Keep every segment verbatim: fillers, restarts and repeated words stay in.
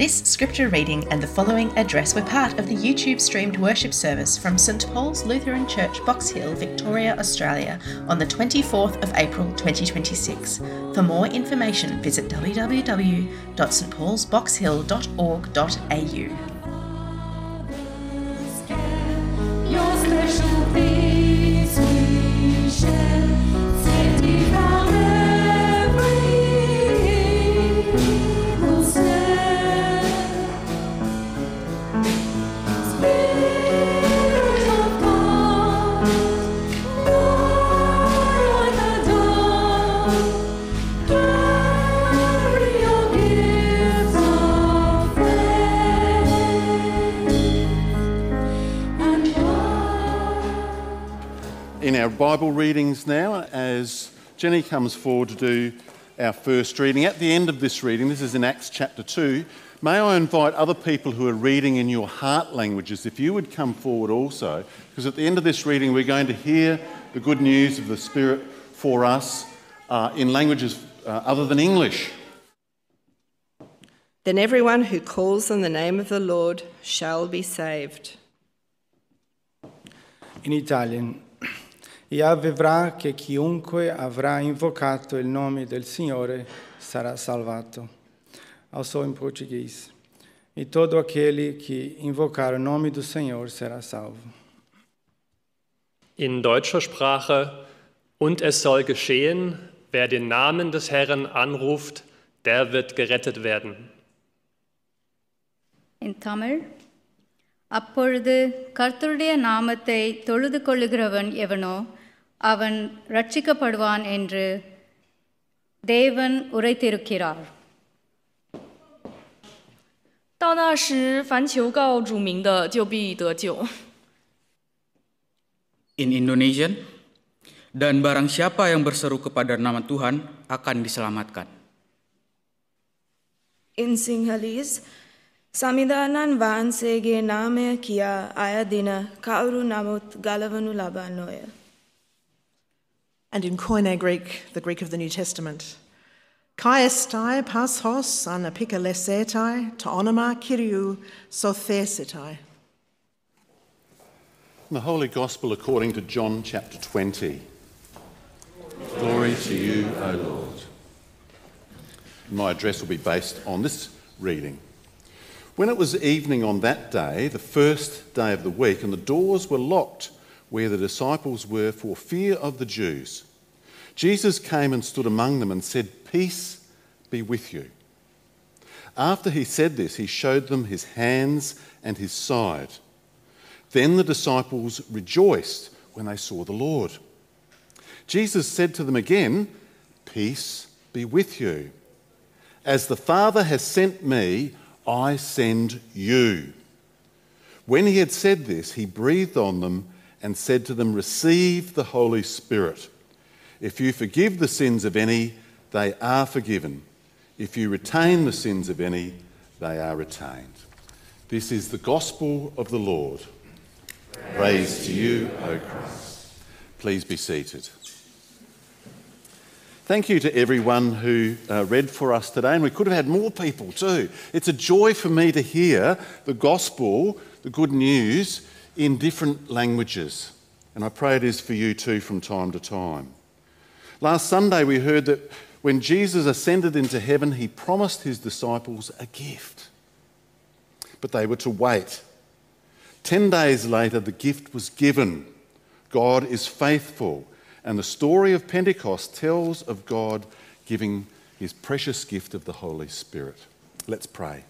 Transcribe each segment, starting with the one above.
This scripture reading and the following address were part of the YouTube streamed worship service from Saint Paul's Lutheran Church, Box Hill, Victoria, Australia on the twenty-fourth of April twenty twenty-six. For more information, visit w w w dot s t pauls box hill dot org dot a u. Your special peace we share, safety from every evil snare. Spirit of God, Lord the dawn, carry your gifts of faith and love. In our Bible readings now, as Jenny comes forward to do our first reading, at the end of this reading, this is in Acts chapter two, may I invite other people who are reading in your heart languages, if you would come forward also, because at the end of this reading we're going to hear the good news of the Spirit for us uh, in languages uh, other than English. Then everyone who calls on the name of the Lord shall be saved. In Italian. E avverrà che chiunque avrà invocato il nome del Signore sarà salvato. Also in Portuguese. E todo aquele que invocar o nome do Senhor será salvo. In deutscher Sprache: Und es soll geschehen, wer den Namen des Herrn anruft, der wird gerettet werden. In Tamil, அப்பொழுது கர்த்தருடைய நாமத்தை தொழுது கொள்ளுகிறவன் எவனோ அவன் ரட்சிக்கப்படுவான் என்று தேவன் உரைத்திருக்கிறார். 到那时，凡求告主名的，就必得救。 In Indonesian, dan barang siapa yang berseru kepada nama Tuhan akan diselamatkan. In Sinhalese, Samidanan Vansege Name Kia Ayadina Kauru Namut Galavanu Labanoya. And in Koine Greek, the Greek of the New Testament, Kaiestai Pashos Anapikalesetai Taonoma Kiriou Sothesitai. The Holy Gospel according to John chapter twenty. Glory to you, O Lord. My address will be based on this reading. When it was evening on that day, the first day of the week, and the doors were locked where the disciples were for fear of the Jews, Jesus came and stood among them and said, "Peace be with you." After he said this, he showed them his hands and his side. Then the disciples rejoiced when they saw the Lord. Jesus said to them again, "Peace be with you. As the Father has sent me, I send you." When he had said this, he breathed on them and said to them, "Receive the Holy Spirit. If you forgive the sins of any, they are forgiven. If you retain the sins of any, they are retained." This is the gospel of the Lord. Praise to you, O Christ. Please be seated. Thank you to everyone who uh, read for us today, and we could have had more people too. It's a joy for me to hear the gospel, the good news, in different languages, and I pray it is for you too from time to time. Last Sunday we heard that when Jesus ascended into heaven, he promised his disciples a gift, but they were to wait. Ten days later, the gift was given. God is faithful. And the story of Pentecost tells of God giving his precious gift of the Holy Spirit. Let's pray.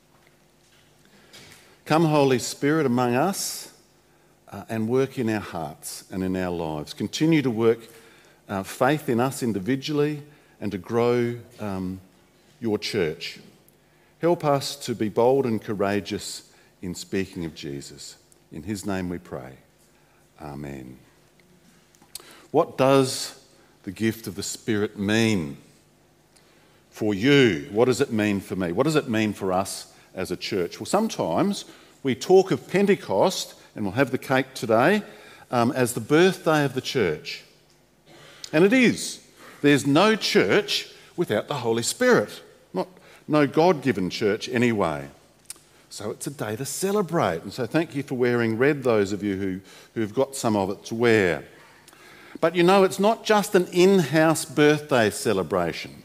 Come, Holy Spirit, among us uh, and work in our hearts and in our lives. Continue to work uh, faith in us individually and to grow um, your church. Help us to be bold and courageous in speaking of Jesus. In his name we pray. Amen. What does the gift of the Spirit mean for you? What does it mean for me? What does it mean for us as a church? Well, sometimes we talk of Pentecost, and we'll have the cake today, um, as the birthday of the church. And it is. There's no church without the Holy Spirit. Not no God-given church anyway. So it's a day to celebrate. And so thank you for wearing red, those of you who, who've got some of it to wear. But you know, it's not just an in-house birthday celebration.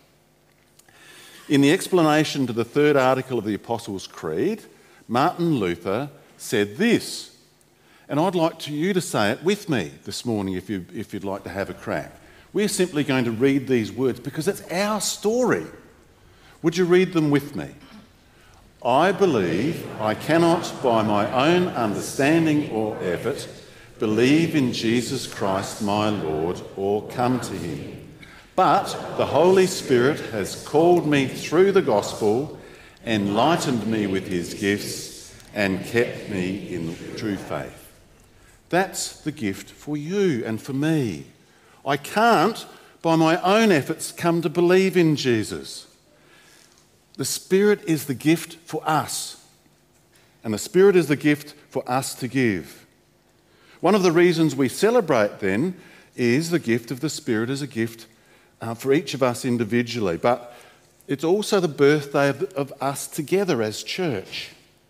In the explanation to the third article of the Apostles' Creed, Martin Luther said this, and I'd like to you to say it with me this morning if, you, if you'd like to have a crack. We're simply going to read these words because it's our story. Would you read them with me? I believe I cannot by my own understanding or effort believe in Jesus Christ my Lord or come to him. But the Holy Spirit has called me through the gospel, enlightened me with his gifts and kept me in true faith. That's the gift for you and for me. I can't, by my own efforts, come to believe in Jesus. The Spirit is the gift for us, and the Spirit is the gift for us to give. One of the reasons we celebrate, then, is the gift of the Spirit as a gift uh, for each of us individually, but it's also the birthday of, of us together as church.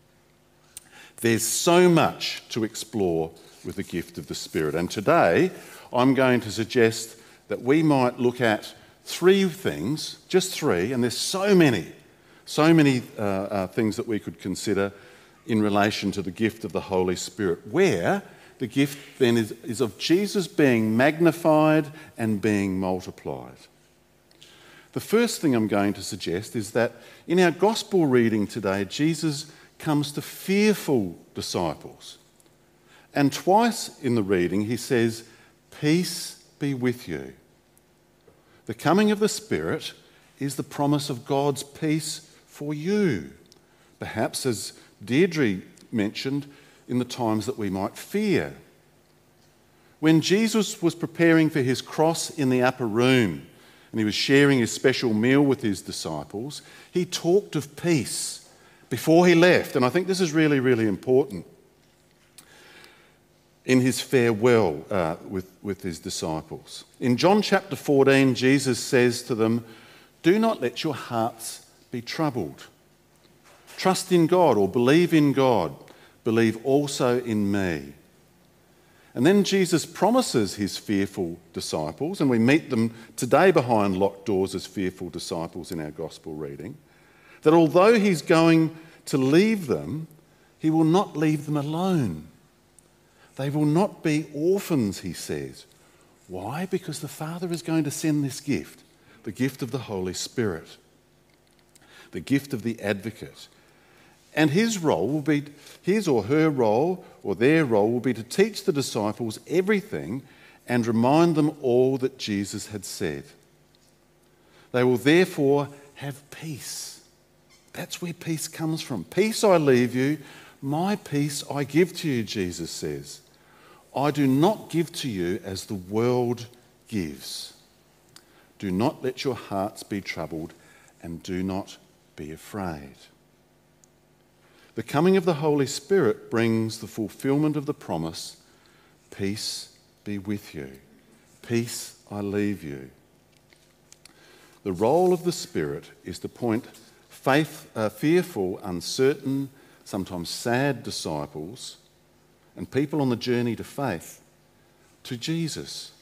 There's so much to explore with the gift of the Spirit, and today I'm going to suggest that we might look at three things, just three, and there's so many, so many uh, uh, things that we could consider in relation to the gift of the Holy Spirit, where the gift then is, is of Jesus being magnified and being multiplied. The first thing I'm going to suggest is that in our gospel reading today, Jesus comes to fearful disciples. And twice in the reading he says, "Peace be with you." The coming of the Spirit is the promise of God's peace for you. Perhaps, as Deirdre mentioned, in the times that we might fear. When Jesus was preparing for his cross in the upper room and he was sharing his special meal with his disciples, he talked of peace before he left. And I think this is really, really important. In his farewell uh, with, with his disciples. In John chapter fourteen, Jesus says to them, "Do not let your hearts be troubled. Trust in God or believe in God. Believe also in me." And then Jesus promises his fearful disciples, and we meet them today behind locked doors as fearful disciples in our gospel reading, that although he's going to leave them, he will not leave them alone. They will not be orphans, he says. Why? Because the Father is going to send this gift, the gift of the Holy Spirit, the gift of the Advocate. And his role will be, his or her role or their role will be to teach the disciples everything and remind them all that Jesus had said. They will therefore have peace. That's where peace comes from. Peace I leave you, my peace I give to you, Jesus says. I do not give to you as the world gives. Do not let your hearts be troubled and do not be afraid. The coming of the Holy Spirit brings the fulfillment of the promise, peace be with you. Peace I leave you. The role of the Spirit is to point faith, uh, fearful, uncertain, sometimes sad disciples and people on the journey to faith to Jesus.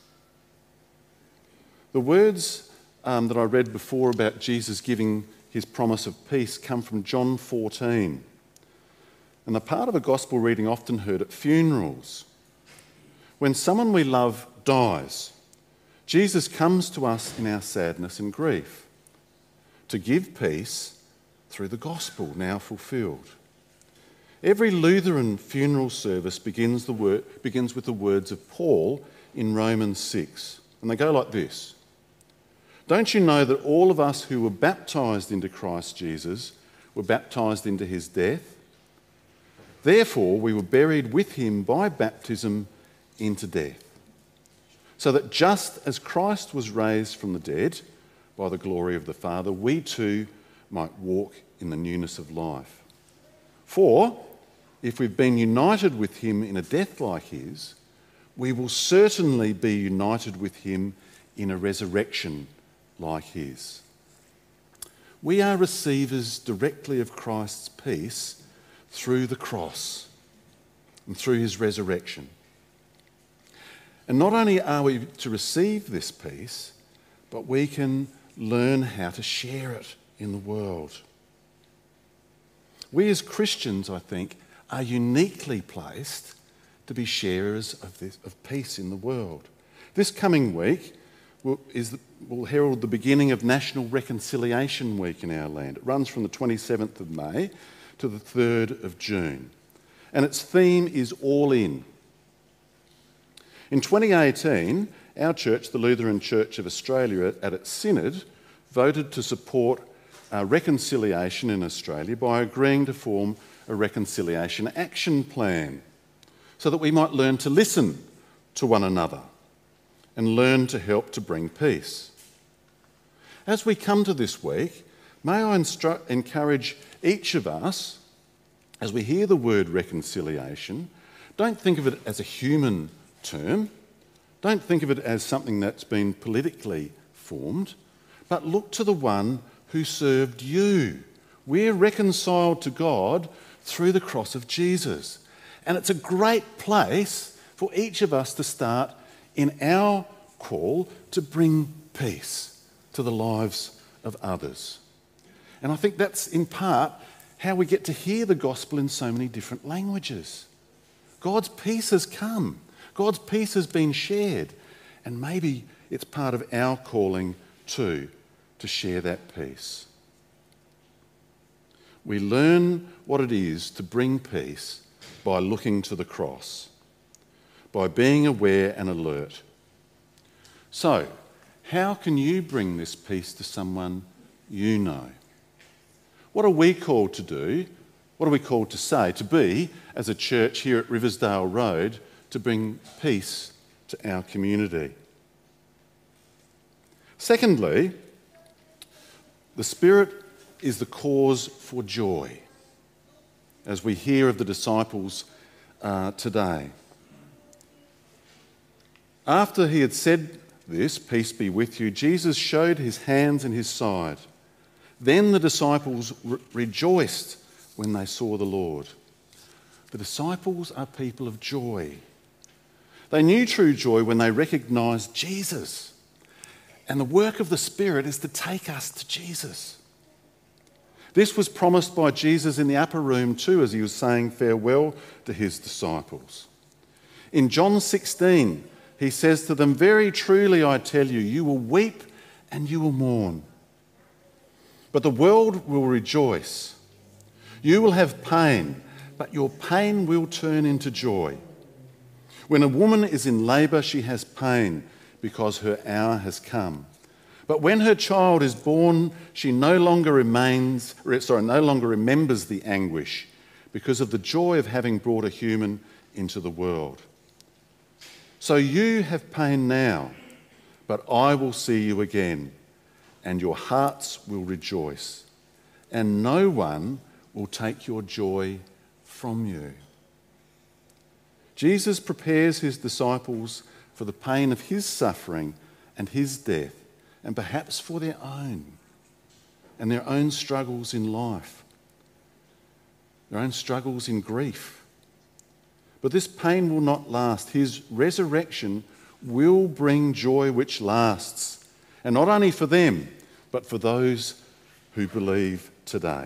The words um, that I read before about Jesus giving his promise of peace come from John fourteen. And the part of a gospel reading often heard at funerals. When someone we love dies, Jesus comes to us in our sadness and grief to give peace through the gospel now fulfilled. Every Lutheran funeral service begins, the word, begins with the words of Paul in Romans six. And they go like this. Don't you know that all of us who were baptised into Christ Jesus were baptised into his death? Therefore, we were buried with him by baptism into death, so that just as Christ was raised from the dead by the glory of the Father, we too might walk in the newness of life. For if we've been united with him in a death like his, we will certainly be united with him in a resurrection like his. We are receivers directly of Christ's peace through the cross and through his resurrection. And not only are we to receive this peace, but we can learn how to share it in the world. We as Christians, I think, are uniquely placed to be sharers of, this, of peace in the world. This coming week will, is, will herald the beginning of National Reconciliation Week in our land. It runs from the twenty-seventh of May to the third of June. And its theme is All In. In twenty eighteen, our church, the Lutheran Church of Australia, at its synod, voted to support uh, reconciliation in Australia by agreeing to form a reconciliation action plan so that we might learn to listen to one another and learn to help to bring peace. As we come to this week, may I instru- encourage each of us, as we hear the word reconciliation, don't think of it as a human term. Don't think of it as something that's been politically formed, but look to the one who served you. We're reconciled to God through the cross of Jesus. And it's a great place for each of us to start in our call to bring peace to the lives of others. And I think that's in part how we get to hear the gospel in so many different languages. God's peace has come. God's peace has been shared. And maybe it's part of our calling too, to share that peace. We learn what it is to bring peace by looking to the cross, by being aware and alert. So, how can you bring this peace to someone you know? What are we called to do? What are we called to say, to be, as a church here at Riversdale Road, to bring peace to our community? Secondly, the Spirit is the cause for joy, as we hear of the disciples uh, today. After he had said this, "Peace be with you," Jesus showed his hands and his side. Then the disciples re- rejoiced when they saw the Lord. The disciples are people of joy. They knew true joy when they recognised Jesus. And the work of the Spirit is to take us to Jesus. This was promised by Jesus in the upper room too, as he was saying farewell to his disciples. In John sixteen, he says to them, "Very truly I tell you, you will weep and you will mourn. But the world will rejoice. You will have pain, but your pain will turn into joy. When a woman is in labour, she has pain because her hour has come. But when her child is born, she no longer remains, sorry, no longer remembers the anguish because of the joy of having brought a human into the world. So you have pain now, but I will see you again, and your hearts will rejoice, and no one will take your joy from you." Jesus prepares his disciples for the pain of his suffering and his death, and perhaps for their own, and their own struggles in life, their own struggles in grief. But this pain will not last. His resurrection will bring joy which lasts, and not only for them, but for those who believe today.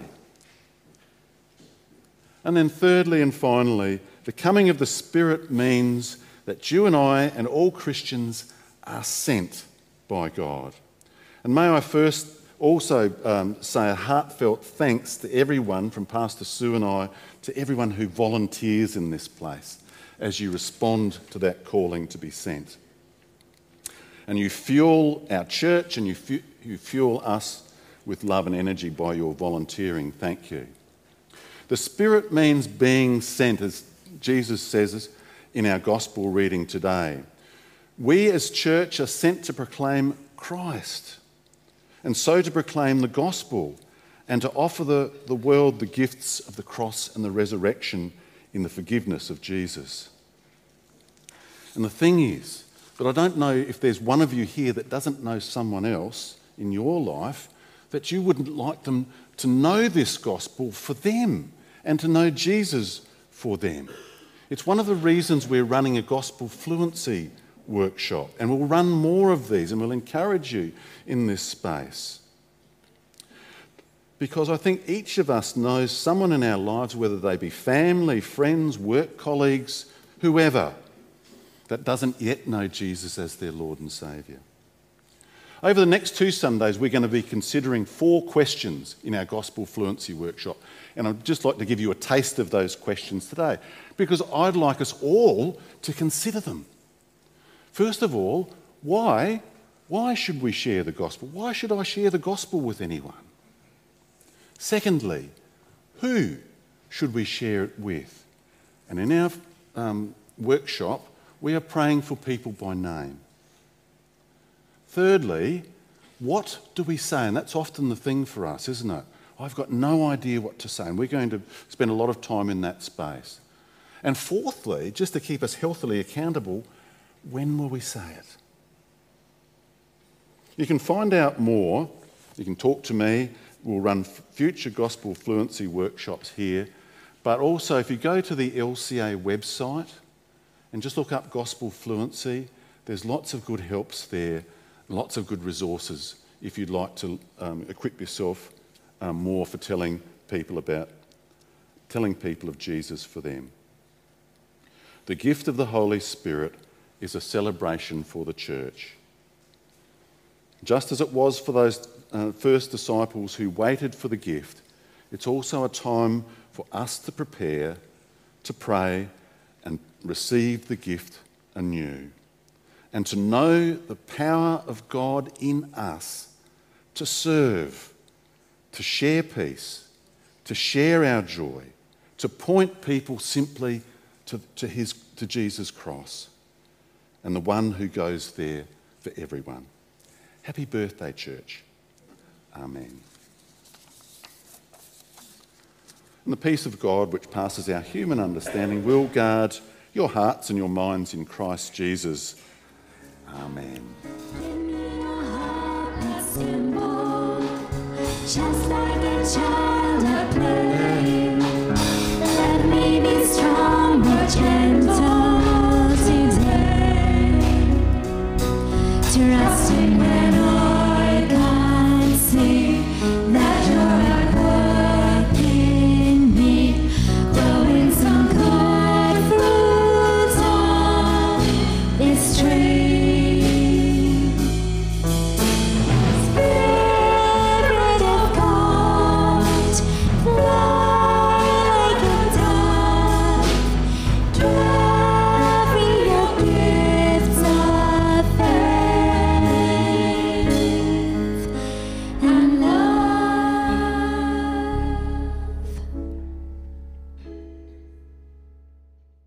And then thirdly and finally, the coming of the Spirit means that you and I and all Christians are sent by God. And may I first also um, say a heartfelt thanks to everyone, from Pastor Sue and I, to everyone who volunteers in this place as you respond to that calling to be sent. And you fuel our church and you, fu- you fuel us with love and energy by your volunteering. Thank you. The Spirit means being sent, as Jesus says in our gospel reading today. We as church are sent to proclaim Christ, and so to proclaim the gospel and to offer the, the world the gifts of the cross and the resurrection in the forgiveness of Jesus. And the thing is that I don't know if there's one of you here that doesn't know someone else in your life that you wouldn't like them to know this gospel for them and to know Jesus for them. It's one of the reasons we're running a gospel fluency workshop, and we'll run more of these and we'll encourage you in this space. Because I think each of us knows someone in our lives, whether they be family, friends, work colleagues, whoever, that doesn't yet know Jesus as their Lord and Saviour. Over the next two Sundays, we're going to be considering four questions in our Gospel Fluency Workshop. And I'd just like to give you a taste of those questions today, because I'd like us all to consider them. First of all, why? Why should we share the gospel? Why should I share the gospel with anyone? Secondly, who should we share it with? And in our um, workshop, we are praying for people by name. Thirdly, what do we say? And that's often the thing for us, isn't it? I've got no idea what to say, and we're going to spend a lot of time in that space. And fourthly, just to keep us healthily accountable, when will we say it? You can find out more. You can talk to me. We'll run future gospel fluency workshops here. But also, if you go to the L C A website and just look up gospel fluency, there's lots of good helps there, lots of good resources if you'd like to um, equip yourself um, more for telling people about, telling people of Jesus for them. The gift of the Holy Spirit is a celebration for the church. Just as it was for those uh, first disciples who waited for the gift, it's also a time for us to prepare, to pray and receive the gift anew, and to know the power of God in us to serve, to share peace, to share our joy, to point people simply to, to, his, to Jesus' cross and the one who goes there for everyone. Happy birthday, church. Amen. And the peace of God, which passes our human understanding, will guard your hearts and your minds in Christ Jesus. Amen. Just like a child at play, let me be strong or change.